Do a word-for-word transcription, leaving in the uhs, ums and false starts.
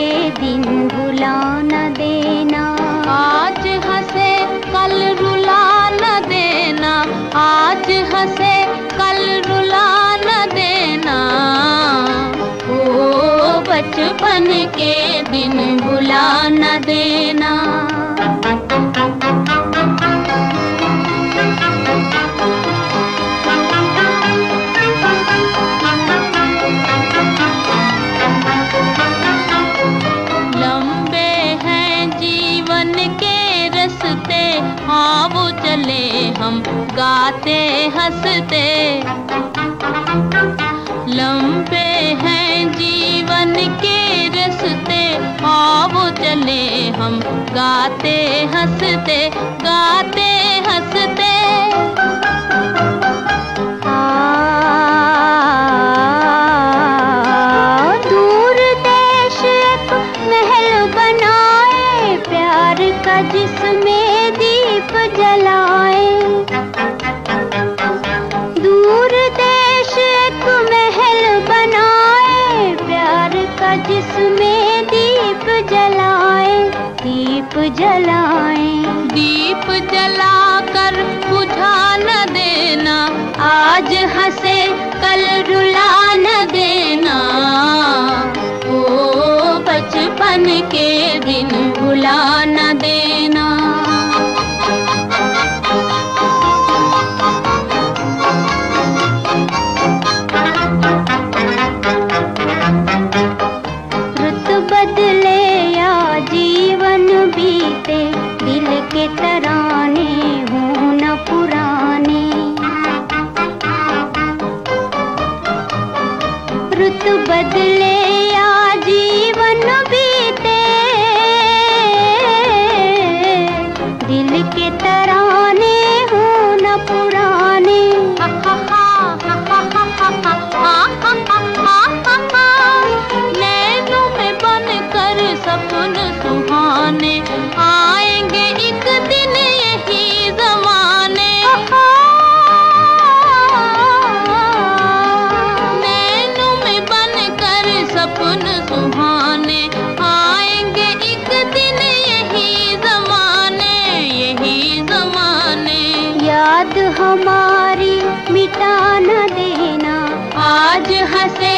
दिन भुला न देना। आज हंसे कल रुला न देना, आज हंसे कल रुला न देना। ओ बचपन के दिन भुला न देना। लंबे हैं जीवन के रस्ते, हाँ वो चले हम गाते हंसते। लंबे हैं जीवन के रस्ते, हाँ वो चले हम गाते हंसते, गाते हंसते। दूर देश एक महल बनाए, प्यार का जिसमें दीप जलाए। दूर देश एक महल बनाए, प्यार का जिसमें दीप जलाए, दीप जलाए। दीप जलाकर बुझा न देना, आज हंसे कल रुला न देना। ओ बचपन के दिन भुला न देना। रुत बदले या जीवन बीते, दिल के तराने हों न पुराने। रुत बदले या जीवन बीते, दिल के तराने हों न पुराने। नैनों में बनकर सपन सुहाने, आएंगे एक दिन यही ज़माने। नैनों में बनकर सपन सुहाने, आएंगे एक दिन यही ज़माने, यही ज़माने। याद हमारी मिटा न देना, आज हंसे